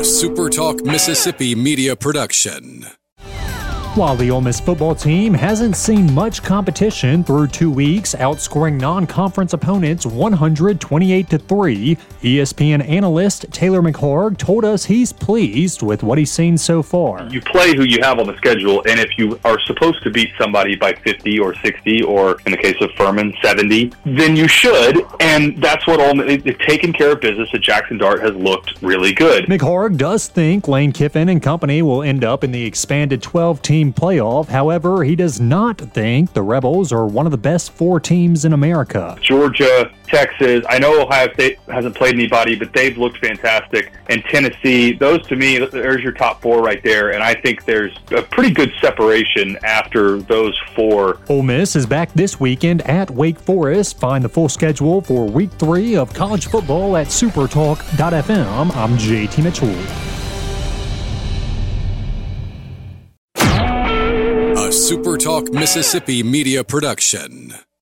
SuperTalk Mississippi media production. While the Ole Miss football team hasn't seen much competition through 2 weeks, outscoring non-conference opponents 128-3, ESPN analyst Taylor McHargue told us he's pleased with what he's seen so far. You play who you have on the schedule, and if you are supposed to beat somebody by 50 or 60, or in the case of Furman, 70, then you should, and that's what they've taken care of business at Jackson Dart has looked really good. McHargue does think Lane Kiffin and company will end up in the expanded 12-team playoff. However, he does not think the Rebels are one of the best 4 teams in America. Georgia, Texas, I know Ohio State hasn't played anybody, but they've looked fantastic. And Tennessee, those to me, there's your top 4 right there. And I think there's a pretty good separation after those 4. Ole Miss is back this weekend at Wake Forest. Find the full schedule for Week 3 of college football at supertalk.fm. I'm JT Mitchell. A SuperTalk Mississippi media production.